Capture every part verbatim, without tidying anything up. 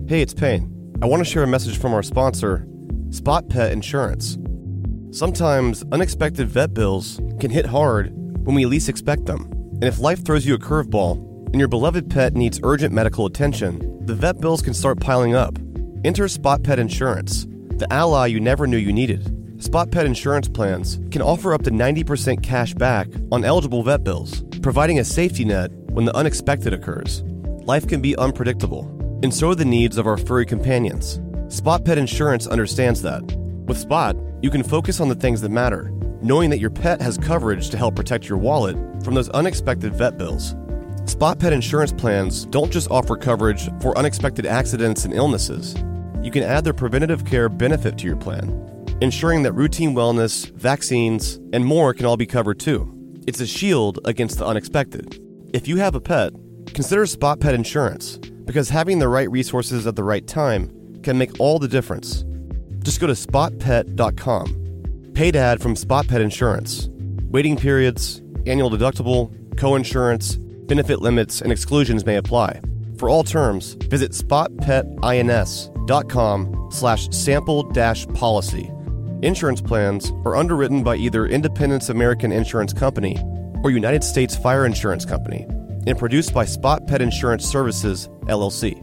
Hey, it's Payne. I want to share a message from our sponsor, Spot Pet Insurance. Sometimes unexpected vet bills can hit hard when we least expect them. And if life throws you a curveball and your beloved pet needs urgent medical attention, the vet bills can start piling up. Enter Spot Pet Insurance, the ally you never knew you needed. Spot Pet Insurance plans can offer up to ninety percent cash back on eligible vet bills, providing a safety net when the unexpected occurs. Life can be unpredictable, and so are the needs of our furry companions. Spot Pet Insurance understands that. With Spot, you can focus on the things that matter, knowing that your pet has coverage to help protect your wallet from those unexpected vet bills. Spot Pet Insurance plans don't just offer coverage for unexpected accidents and illnesses. You can add their preventative care benefit to your plan, ensuring that routine wellness, vaccines, and more can all be covered too. It's a shield against the unexpected. If you have a pet, consider Spot Pet Insurance, because having the right resources at the right time can make all the difference. Just go to spot pet dot com. Paid ad from Spot Pet Insurance. Waiting periods, annual deductible, co-insurance, benefit limits, and exclusions may apply. For all terms, visit spotpetins.com slash sample dash policy. Insurance plans are underwritten by either Independence American Insurance Company or United States Fire Insurance Company and produced by Spot Pet Insurance Services, L L C.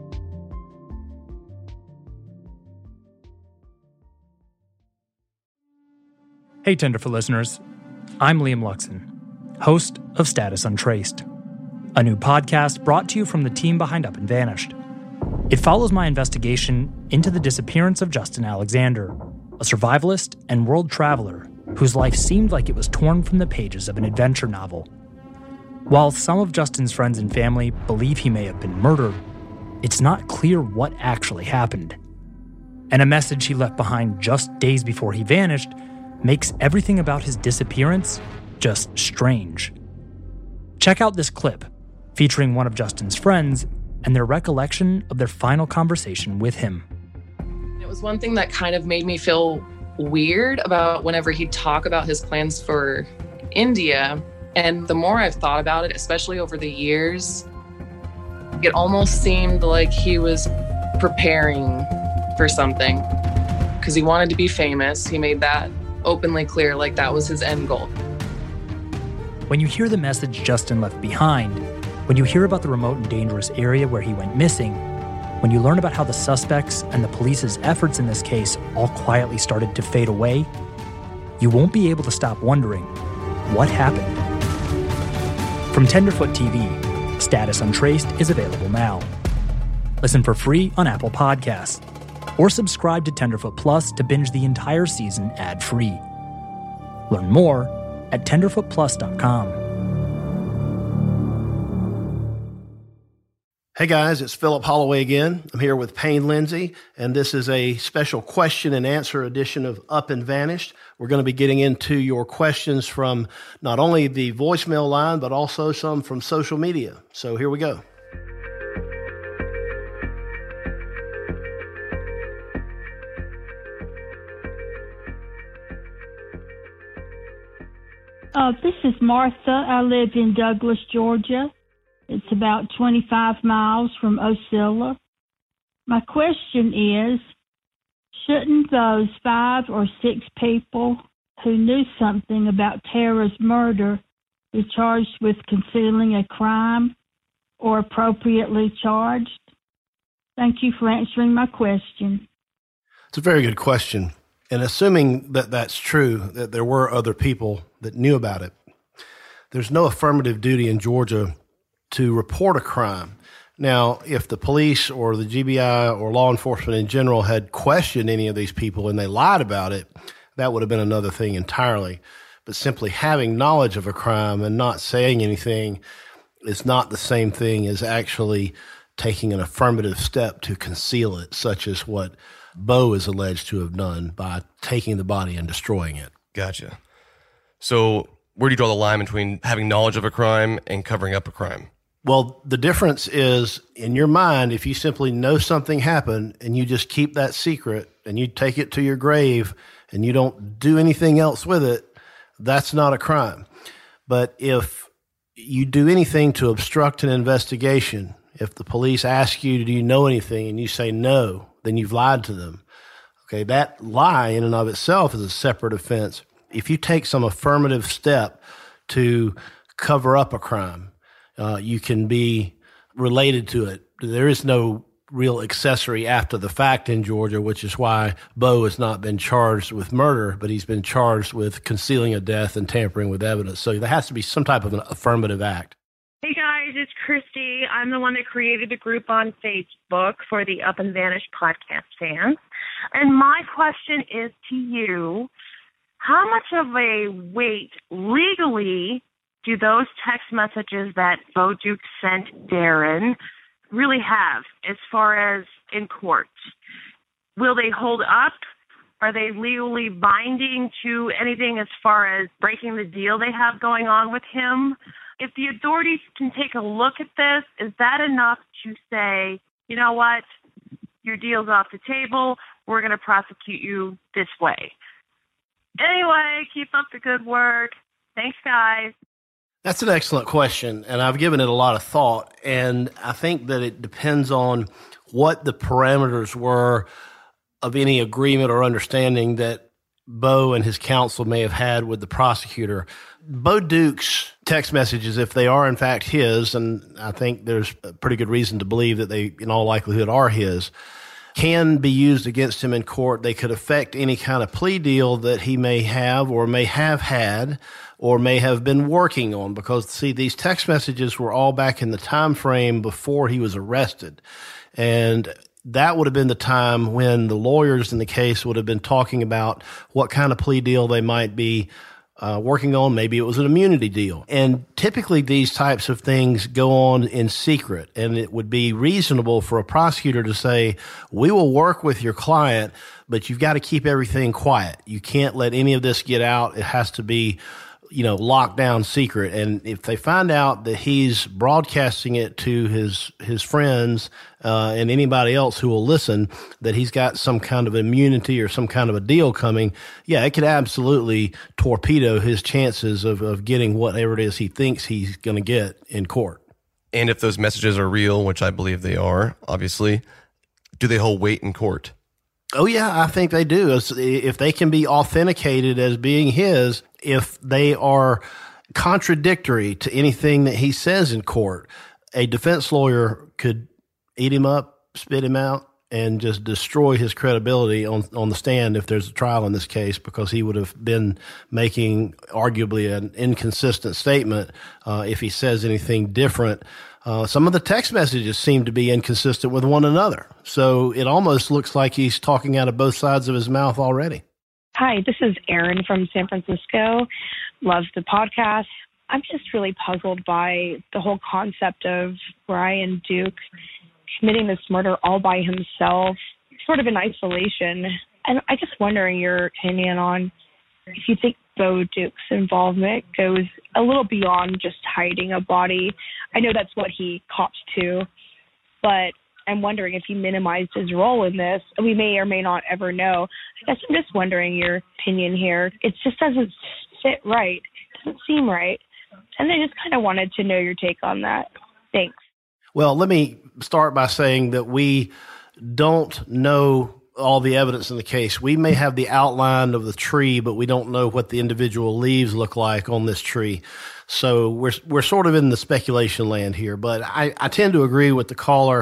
Hey, Tenderfoot listeners. I'm Liam Luxon, host of Status Untraced, a new podcast brought to you from the team behind Up and Vanished. It follows my investigation into the disappearance of Justin Alexander, a survivalist and world traveler whose life seemed like it was torn from the pages of an adventure novel. While some of Justin's friends and family believe he may have been murdered, it's not clear what actually happened. And a message he left behind just days before he vanished makes everything about his disappearance just strange. Check out this clip featuring one of Justin's friends and their recollection of their final conversation with him. It was one thing that kind of made me feel weird about whenever he'd talk about his plans for India. And the more I've thought about it, especially over the years, it almost seemed like he was preparing for something because he wanted to be famous. He made that openly clear, like that was his end goal. When you hear the message Justin left behind, when you hear about the remote and dangerous area where he went missing, when you learn about how the suspects and the police's efforts in this case all quietly started to fade away, you won't be able to stop wondering, what happened? From Tenderfoot T V, Status Untraced is available now. Listen for free on Apple Podcasts, or subscribe to Tenderfoot Plus to binge the entire season ad-free. Learn more at tenderfoot plus dot com. Hey guys, it's Philip Holloway again. I'm here with Payne Lindsay, and this is a special question and answer edition of Up and Vanished. We're going to be getting into your questions from not only the voicemail line, but also some from social media. So here we go. Uh, this is Martha. I live in Douglas, Georgia. It's about twenty-five miles from Ocilla. My question is, shouldn't those five or six people who knew something about Tara's murder be charged with concealing a crime or appropriately charged? Thank you for answering my question. It's a very good question. And assuming that that's true, that there were other people that knew about it, there's no affirmative duty in Georgia to report a crime. Now, if the police or the G B I or law enforcement in general had questioned any of these people and they lied about it, that would have been another thing entirely. But simply having knowledge of a crime and not saying anything is not the same thing as actually taking an affirmative step to conceal it, such as what Bo is alleged to have done by taking the body and destroying it. Gotcha. So where do you draw the line between having knowledge of a crime and covering up a crime? Well, the difference is, in your mind, if you simply know something happened and you just keep that secret and you take it to your grave and you don't do anything else with it, that's not a crime. But if you do anything to obstruct an investigation, If the police ask you, do you know anything, and you say no, then you've lied to them. Okay, that lie in and of itself is a separate offense. If you take some affirmative step to cover up a crime, uh, you can be related to it. There is no real accessory after the fact in Georgia, which is why Bo has not been charged with murder, but he's been charged with concealing a death and tampering with evidence. So there has to be some type of an affirmative act. Hey guys, it's Christy. I'm the one that created the group on Facebook for the Up and Vanish podcast fans. And my question is to you, how much of a weight legally do those text messages that Bo Duke sent Darren really have as far as in court? Will they hold up? Are they legally binding to anything as far as breaking the deal they have going on with him? If the authorities can take a look at this, is that enough to say, you know what, your deal's off the table, we're going to prosecute you this way? Anyway, keep up the good work. Thanks, guys. That's an excellent question, and I've given it a lot of thought, and I think that it depends on what the parameters were of any agreement or understanding that Bo and his counsel may have had with the prosecutor. Bo Duke's text messages, if they are in fact his, and I think there's a pretty good reason to believe that they in all likelihood are his, can be used against him in court. They could affect any kind of plea deal that he may have or may have had or may have been working on, because, see, these text messages were all back in the time frame before he was arrested. And that would have been the time when the lawyers in the case would have been talking about what kind of plea deal they might be uh, working on. Maybe it was an immunity deal. And typically these types of things go on in secret, and it would be reasonable for a prosecutor to say, we will work with your client, but you've got to keep everything quiet. You can't let any of this get out. It has to be, you know, locked down secret. And if they find out that he's broadcasting it to his his friends uh, and anybody else who will listen, that he's got some kind of immunity or some kind of a deal coming, yeah, it could absolutely torpedo his chances of, of getting whatever it is he thinks he's going to get in court. And if those messages are real, which I believe they are, obviously, do they hold weight in court? Oh, yeah, I think they do. If they can be authenticated as being his, if they are contradictory to anything that he says in court, a defense lawyer could eat him up, spit him out, and just destroy his credibility on, on the stand if there's a trial in this case, because he would have been making arguably an inconsistent statement uh, if he says anything different. Uh, some of the text messages seem to be inconsistent with one another. So it almost looks like he's talking out of both sides of his mouth already. Hi, this is Erin from San Francisco. Love the podcast. I'm just really puzzled by the whole concept of Brian Duke committing this murder all by himself, sort of in isolation. And I just wondering your opinion on if you think Bo Duke's involvement goes a little beyond just hiding a body. I know that's what he cops to, but I'm wondering if he minimized his role in this. We may or may not ever know. I guess I'm just wondering your opinion here. It just doesn't fit right. It doesn't seem right. And I just kind of wanted to know your take on that. Thanks. Well, let me start by saying that we don't know all the evidence in the case. We may have the outline of the tree, but we don't know what the individual leaves look like on this tree. So we're we're sort of in the speculation land here. But I, I tend to agree with the caller.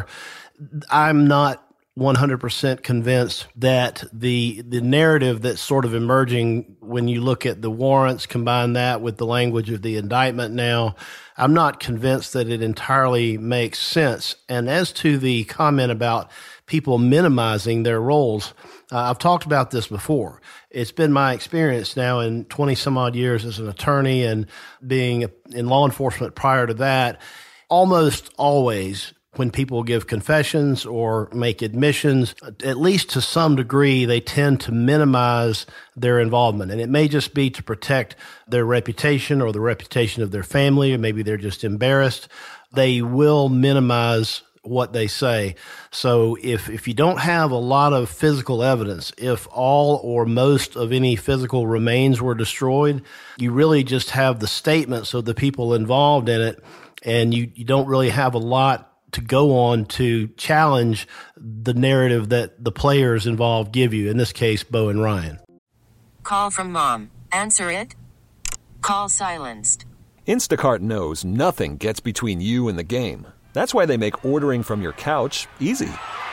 I'm not one hundred percent convinced that the the narrative that's sort of emerging when you look at the warrants, combine that with the language of the indictment now, I'm not convinced that it entirely makes sense. And as to the comment about people minimizing their roles, uh, I've talked about this before. It's been my experience now in twenty some odd years as an attorney and being in law enforcement prior to that, almost always when people give confessions or make admissions, at least to some degree, they tend to minimize their involvement. And it may just be to protect their reputation or the reputation of their family, or maybe they're just embarrassed. They will minimize what they say. So if, if you don't have a lot of physical evidence, if all or most of any physical remains were destroyed, you really just have the statements of the people involved in it, and you, you don't really have a lot to go on to challenge the narrative that the players involved give you, in this case, Bo and Ryan. Call from mom. Answer it. Call silenced. Instacart knows nothing gets between you and the game. That's why they make ordering from your couch easy.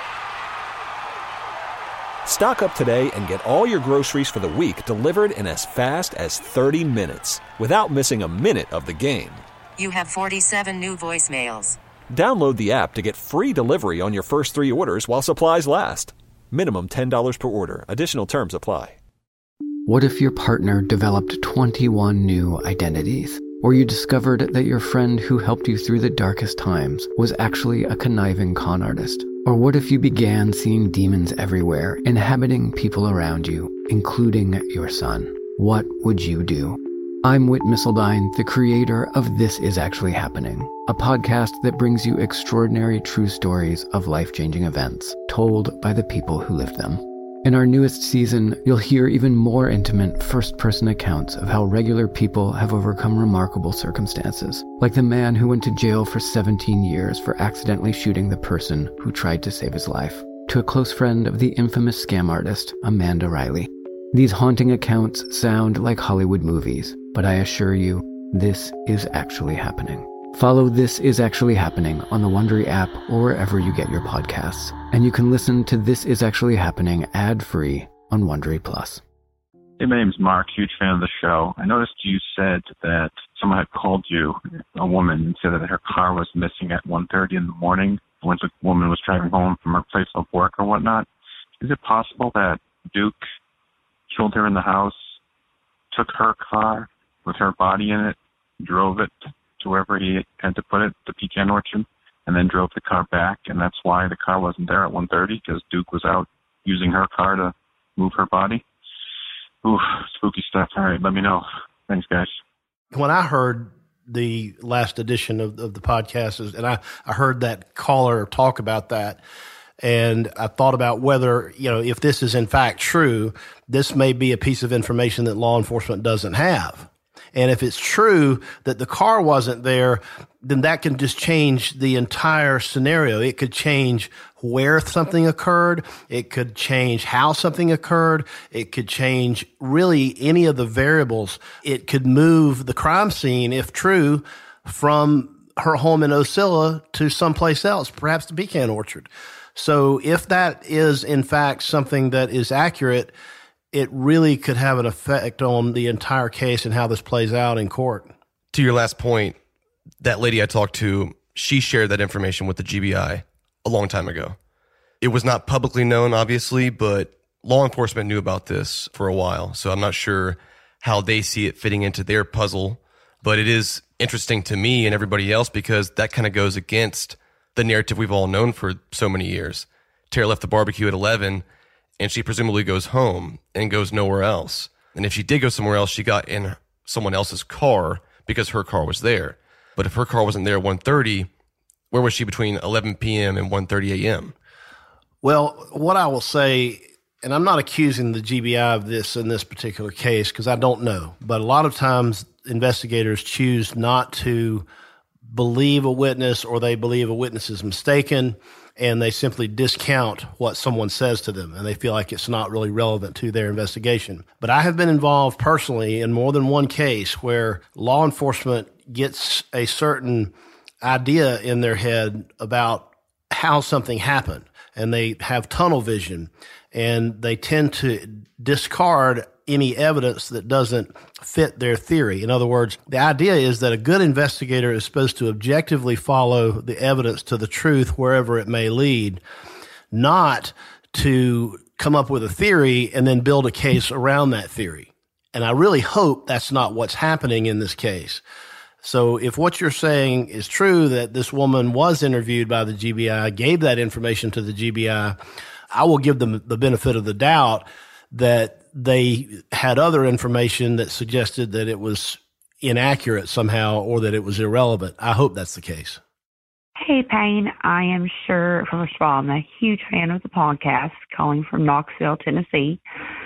Stock up today and get all your groceries for the week delivered in as fast as thirty minutes without missing a minute of the game. You have forty-seven new voicemails. Download the app to get free delivery on your first three orders while supplies last. Minimum ten dollars per order. Additional terms apply. What if your partner developed twenty-one new identities? Or you discovered that your friend who helped you through the darkest times was actually a conniving con artist? Or what if you began seeing demons everywhere, inhabiting people around you, including your son? What would you do? I'm Whit Missildine, the creator of This Is Actually Happening, a podcast that brings you extraordinary true stories of life-changing events, told by the people who lived them. In our newest season, you'll hear even more intimate first-person accounts of how regular people have overcome remarkable circumstances, like the man who went to jail for seventeen years for accidentally shooting the person who tried to save his life, to a close friend of the infamous scam artist, Amanda Riley. These haunting accounts sound like Hollywood movies, but I assure you, this is actually happening. Follow This Is Actually Happening on the Wondery app or wherever you get your podcasts. And you can listen to This Is Actually Happening ad-free on Wondery Plus. Hey, my name's Mark, huge fan of the show. I noticed you said that someone had called you, a woman, and said that her car was missing at one thirty in the morning when the woman was driving home from her place of work or whatnot. Is it possible that Duke killed her in the house, took her car with her body in it, drove it to wherever he had to put it, the pecan orchard, and then drove the car back, and that's why the car wasn't there at one thirty, because Duke was out using her car to move her body? Ooh, spooky stuff. All right, let me know. Thanks, guys. When I heard the last edition of, of the podcast, and I, I heard that caller talk about that, and I thought about whether, you know, if this is in fact true, this may be a piece of information that law enforcement doesn't have. And if it's true that the car wasn't there, then that can just change the entire scenario. It could change where something occurred. It could change how something occurred. It could change really any of the variables. It could move the crime scene, if true, from her home in Ocilla to someplace else, perhaps the pecan orchard. So if that is in fact something that is accurate, it really could have an effect on the entire case and how this plays out in court. To your last point, that lady I talked to, she shared that information with the G B I a long time ago. It was not publicly known, obviously, but law enforcement knew about this for a while. So I'm not sure how they see it fitting into their puzzle. But it is interesting to me and everybody else because that kind of goes against the narrative we've all known for so many years. Tara left the barbecue at eleven, and she presumably goes home and goes nowhere else. And if she did go somewhere else, she got in someone else's car because her car was there. But if her car wasn't there at one thirty, where was she between eleven p.m. and one thirty a.m.? Well, what I will say, and I'm not accusing the G B I of this in this particular case because I don't know, but a lot of times investigators choose not to believe a witness, or they believe a witness is mistaken, and they simply discount what someone says to them, and they feel like it's not really relevant to their investigation. But I have been involved personally in more than one case where law enforcement gets a certain idea in their head about how something happened, and they have tunnel vision, and they tend to discard any evidence that doesn't fit their theory. In other words, the idea is that a good investigator is supposed to objectively follow the evidence to the truth wherever it may lead, not to come up with a theory and then build a case around that theory. And I really hope that's not what's happening in this case. So if what you're saying is true, that this woman was interviewed by the G B I, gave that information to the G B I, I will give them the benefit of the doubt that they had other information that suggested that it was inaccurate somehow or that it was irrelevant. I hope that's the case. Hey, Payne. I am sure, first of all, I'm a huge fan of the podcast, calling from Knoxville, Tennessee.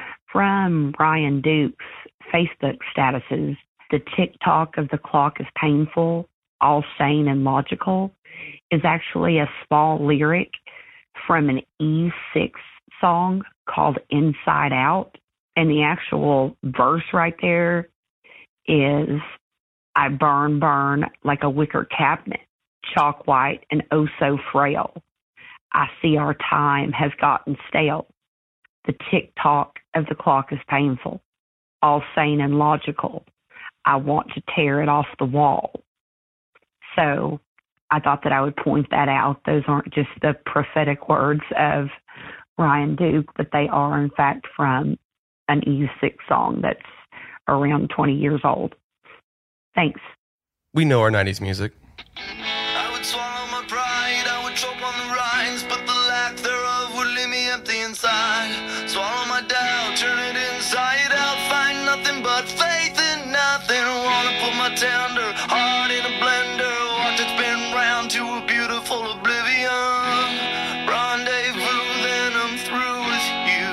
From Ryan Duke's Facebook statuses, the tick-tock of the clock is painful. all sane and logical, is actually a small lyric from an E six song called Inside Out. And the actual verse right there is, I burn, burn like a wicker cabinet, chalk white and oh so frail. I see our time has gotten stale. The tick-tock of the clock is painful, all sane and logical. I want to tear it off the wall. So I thought that I would point that out. Those aren't just the prophetic words of Ryan Duke, but they are, in fact, from an E six song that's around twenty years old. Thanks. We know our nineties music. I would swallow my pride, I would choke on the rinds, but the lack thereof would leave me empty inside. Swallow my doubt, turn it inside out, find nothing but faith in nothing. Wanna put my tender heart in a blender, watch it spin round to a beautiful oblivion. Rendezvous, then I'm through with you.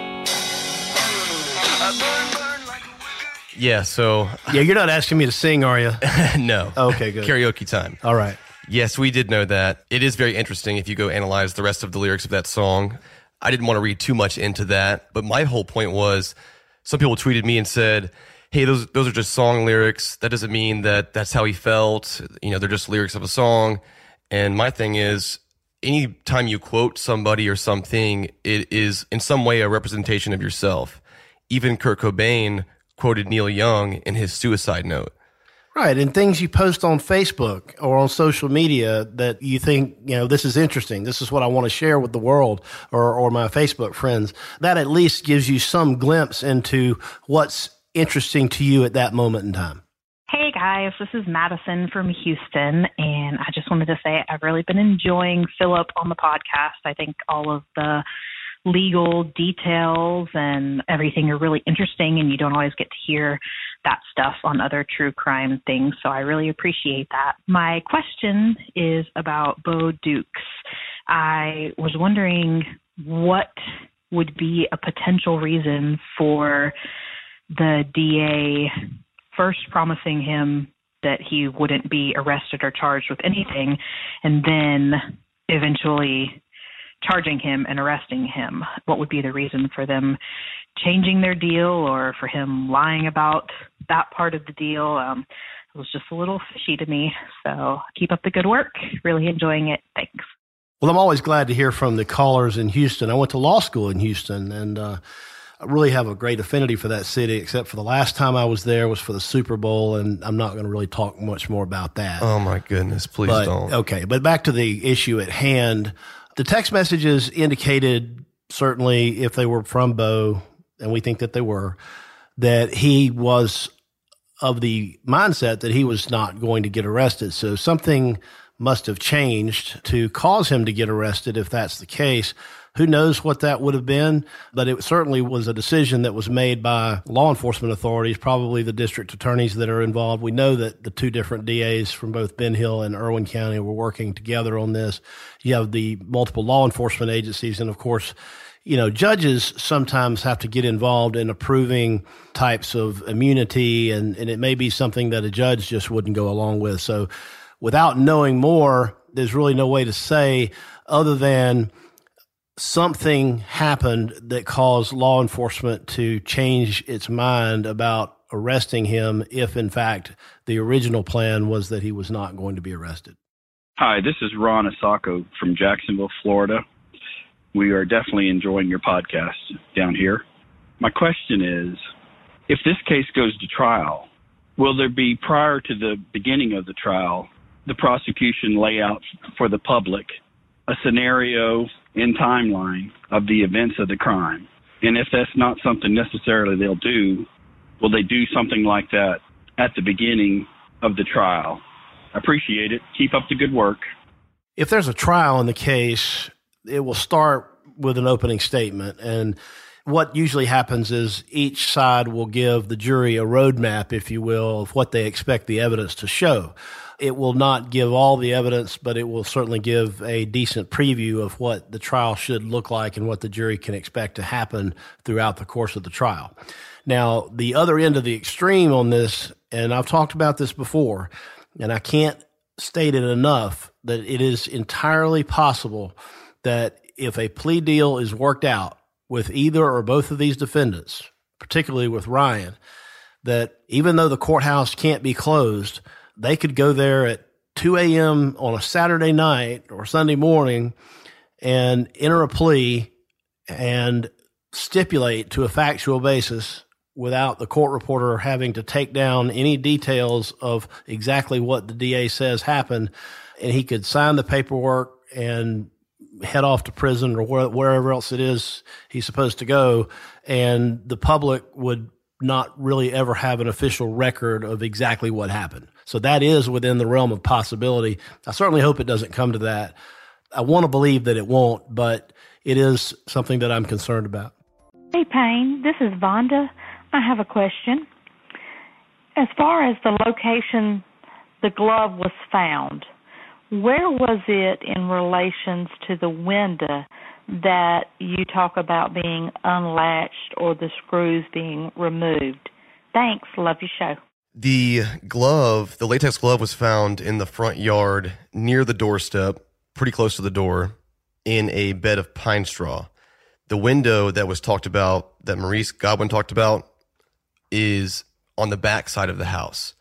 I burn, burn like a wicker. Yeah, so... Yeah, you're not asking me to sing, are you? No. Okay, good. Karaoke time. All right. Yes, we did know that. It is very interesting if you go analyze the rest of the lyrics of that song. I didn't want to read too much into that, but my whole point was some people tweeted me and said, hey, those those are just song lyrics. That doesn't mean that that's how he felt. You know, they're just lyrics of a song. And my thing is, anytime you quote somebody or something, it is in some way a representation of yourself. Even Kurt Cobain quoted Neil Young in his suicide note. Right, and things you post on Facebook or on social media that you think, you know, this is interesting, this is what I want to share with the world or, or my Facebook friends, that at least gives you some glimpse into what's interesting to you at that moment in time. Hey guys, this is Madison from Houston, and I just wanted to say I've really been enjoying Philip on the podcast. I think all of the legal details and everything are really interesting, and you don't always get to hear that stuff on other true crime things, so I really appreciate that. My question is about Bo Dukes. I was wondering what would be a potential reason for the D A first promising him that he wouldn't be arrested or charged with anything, and then eventually charging him and arresting him. What would be the reason for them changing their deal or for him lying about that part of the deal? Um, it was just a little fishy to me. So keep up the good work. Really enjoying it. Thanks. Well, I'm always glad to hear from the callers in Houston. I went to law school in Houston, and uh, I really have a great affinity for that city, except for the last time I was there was for the Super Bowl, and I'm not going to really talk much more about that. Oh, my goodness. Please but, don't. Okay, but back to the issue at hand. The text messages indicated, certainly if they were from Bo, and we think that they were, that he was of the mindset that he was not going to get arrested. So something must have changed to cause him to get arrested if that's the case. Who knows what that would have been, but it certainly was a decision that was made by law enforcement authorities, probably the district attorneys that are involved. We know that the two different D As from both Ben Hill and Irwin County were working together on this. You have the multiple law enforcement agencies, and of course, you know, judges sometimes have to get involved in approving types of immunity, and, and it may be something that a judge just wouldn't go along with. So without knowing more, there's really no way to say other than something happened that caused law enforcement to change its mind about arresting him if, in fact, the original plan was that he was not going to be arrested. Hi, this is Ron Asako from Jacksonville, Florida. We are definitely enjoying your podcast down here. My question is, if this case goes to trial, will there be, prior to the beginning of the trial, the prosecution lay out for the public a scenario and timeline of the events of the crime? And if that's not something necessarily they'll do, will they do something like that at the beginning of the trial? I appreciate it. Keep up the good work. If there's a trial in the case, it will start with an opening statement. And what usually happens is each side will give the jury a roadmap, if you will, of what they expect the evidence to show. It will not give all the evidence, but it will certainly give a decent preview of what the trial should look like and what the jury can expect to happen throughout the course of the trial. Now, the other end of the extreme on this, and I've talked about this before, and I can't stated enough that it is entirely possible that if a plea deal is worked out with either or both of these defendants, particularly with Ryan, that even though the courthouse can't be closed, they could go there at two a.m. on a Saturday night or Sunday morning and enter a plea and stipulate to a factual basis without the court reporter having to take down any details of exactly what the D A says happened. And he could sign the paperwork and head off to prison or where, wherever else it is he's supposed to go. And the public would not really ever have an official record of exactly what happened. So that is within the realm of possibility. I certainly hope it doesn't come to that. I want to believe that it won't, but it is something that I'm concerned about. Hey, Payne, this is Vonda. I have a question. As far as the location the glove was found, where was it in relations to the window that you talk about being unlatched or the screws being removed? Thanks. Love your show. The glove, the latex glove, was found in the front yard near the doorstep, pretty close to the door, in a bed of pine straw. The window that was talked about, that Maurice Godwin talked about, is on the back side of the house.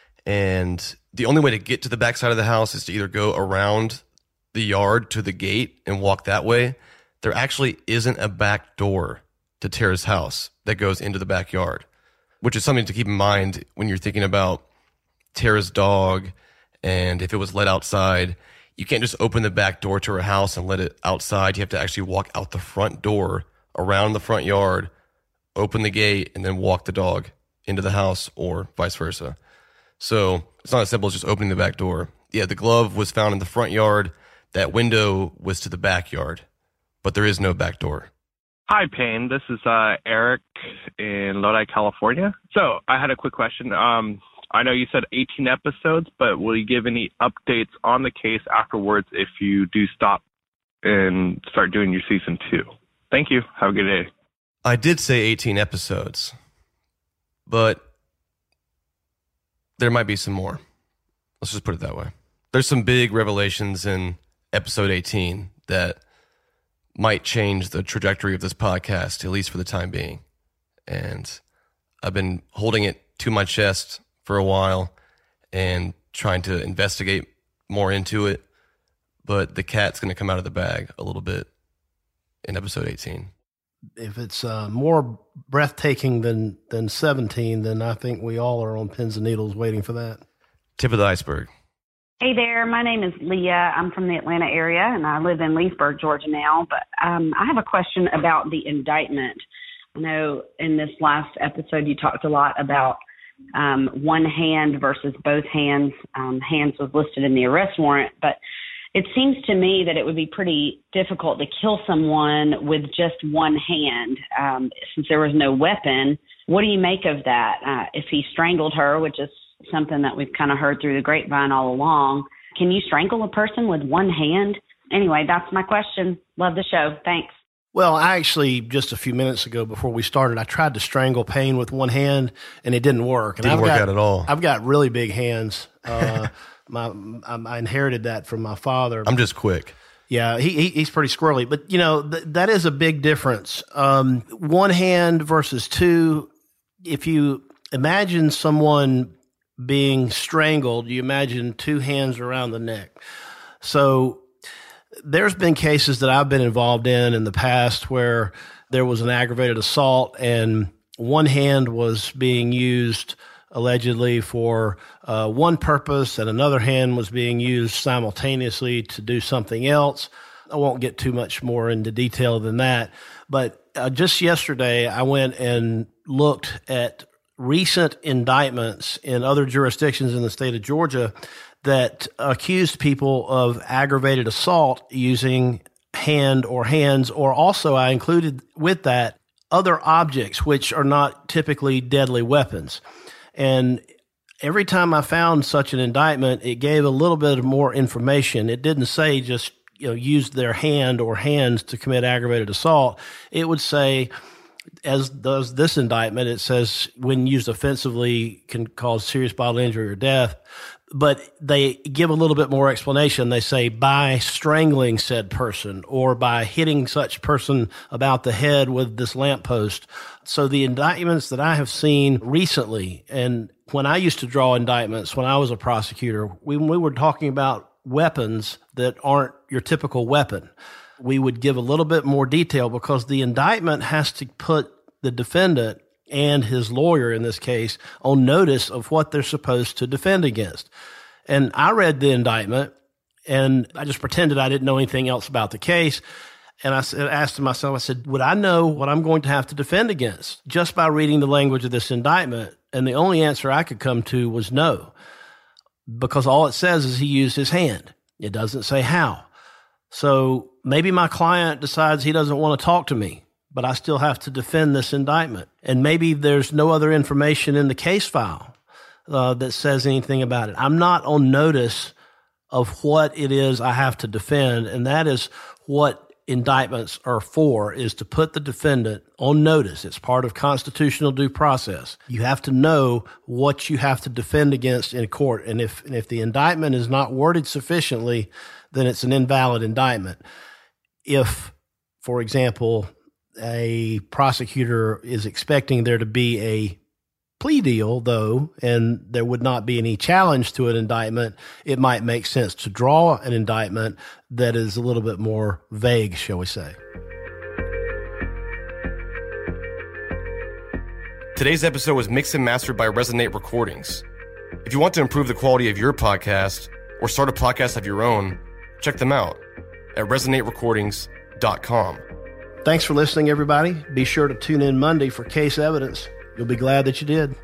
And the only way to get to the back side of the house is to either go around the yard to the gate and walk that way. There actually isn't a back door to Tara's house that goes into the backyard, which is something to keep in mind when you're thinking about Tara's dog. And if it was let outside, you can't just open the back door to her house and let it outside. You have to actually walk out the front door, around the front yard, open the gate, and then walk the dog into the house, or vice versa. So it's not as simple as just opening the back door. Yeah, the glove was found in the front yard. That window was to the backyard, but there is no back door. Hi, Payne. This is uh, Eric in Lodi, California. So I had a quick question. Um, I know you said eighteen episodes, but will you give any updates on the case afterwards if you do stop and start doing your season two? Thank you. Have a good day. I did say eighteen episodes, but there might be some more. Let's just put it that way. There's some big revelations in episode eighteen that might change the trajectory of this podcast, at least for the time being. And I've been holding it to my chest for a while and trying to investigate more into it. But the cat's going to come out of the bag a little bit in episode eighteen. If it's uh, more breathtaking than, than seventeen, then I think we all are on pins and needles waiting for that. Tip of the iceberg. Hey there, my name is Leah. I'm from the Atlanta area, and I live in Leesburg, Georgia now. But um, I have a question about the indictment. I know in this last episode you talked a lot about um, one hand versus both hands. Um, hands was listed in the arrest warrant, but it seems to me that it would be pretty difficult to kill someone with just one hand um, since there was no weapon. What do you make of that? Uh, if he strangled her, which is something that we've kind of heard through the grapevine all along, can you strangle a person with one hand? Anyway, that's my question. Love the show. Thanks. Well, I actually, just a few minutes ago before we started, I tried to strangle Payne with one hand, and it didn't work. And Didn't I've work got, out at all. I've got really big hands. Uh, my I inherited that from my father. I'm just quick. Yeah, he, he he's pretty squirrely. But, you know, th- that is a big difference. Um, one hand versus two. If you imagine someone being strangled, you imagine two hands around the neck. So there's been cases that I've been involved in in the past where there was an aggravated assault and one hand was being used allegedly for uh, one purpose and another hand was being used simultaneously to do something else. I won't get too much more into detail than that. But uh, just yesterday, I went and looked at recent indictments in other jurisdictions in the state of Georgia that accused people of aggravated assault using hand or hands, or also I included with that other objects which are not typically deadly weapons. And every time I found such an indictment, it gave a little bit of more information. It didn't say just, you know, use their hand or hands to commit aggravated assault. It would say, as does this indictment, it says when used offensively can cause serious bodily injury or death. but they give a little bit more explanation. They say by strangling said person or by hitting such person about the head with this lamppost. So the indictments that I have seen recently, and when I used to draw indictments when I was a prosecutor, we, we were talking about weapons that aren't your typical weapon. We would give a little bit more detail because the indictment has to put the defendant and his lawyer in this case on notice of what they're supposed to defend against. And I read the indictment and I just pretended I didn't know anything else about the case. And I asked myself, I said, would I know what I'm going to have to defend against just by reading the language of this indictment? And the only answer I could come to was no, because all it says is he used his hand. It doesn't say how. So maybe my client decides he doesn't want to talk to me, but I still have to defend this indictment. And maybe there's no other information in the case file uh, that says anything about it. I'm not on notice of what it is I have to defend, and that is what indictments are for, is to put the defendant on notice. It's part of constitutional due process. You have to know what you have to defend against in court. And if, and if the indictment is not worded sufficiently, then it's an invalid indictment. If, for example, a prosecutor is expecting there to be a plea deal, though, and there would not be any challenge to an indictment, it might make sense to draw an indictment that is a little bit more vague, shall we say. Today's episode was mixed and mastered by Resonate Recordings. If you want to improve the quality of your podcast or start a podcast of your own, check them out at resonate recordings dot com. Thanks for listening, everybody. Be sure to tune in Monday for Case Evidence. You'll be glad that you did.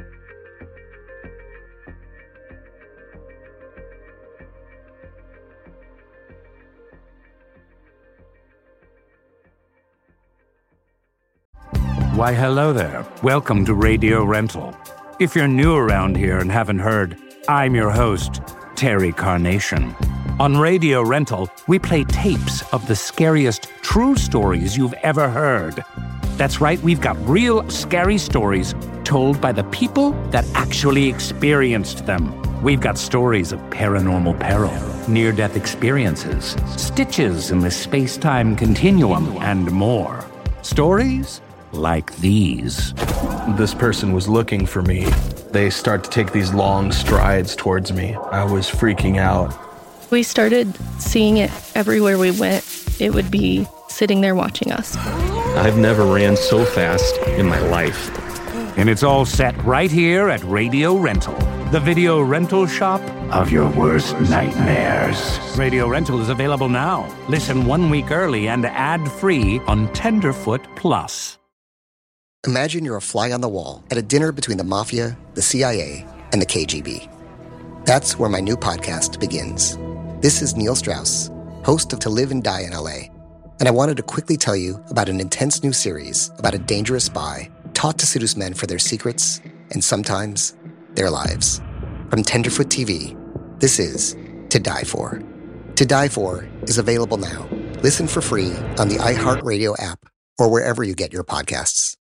Why, hello there. Welcome to Radio Rental. If you're new around here and haven't heard, I'm your host, Terry Carnation. On Radio Rental, we play tapes of the scariest true stories you've ever heard. That's right, we've got real scary stories told by the people that actually experienced them. We've got stories of paranormal peril, near-death experiences, stitches in the space-time continuum, and more. Stories like these. This person was looking for me. They start to take these long strides towards me. I was freaking out. We started seeing it everywhere we went. It would be sitting there watching us. I've never ran so fast in my life. And it's all set right here at Radio Rental, the video rental shop of your worst nightmares. Radio Rental is available now. Listen one week early and ad-free on Tenderfoot Plus. Imagine you're a fly on the wall at a dinner between the Mafia, the C I A, and the K G B. That's where my new podcast begins. This is Neil Strauss, host of To Live and Die in L A, and I wanted to quickly tell you about an intense new series about a dangerous spy taught to seduce men for their secrets and sometimes their lives. From Tenderfoot T V, this is To Die For. To Die For is available now. Listen for free on the iHeartRadio app or wherever you get your podcasts.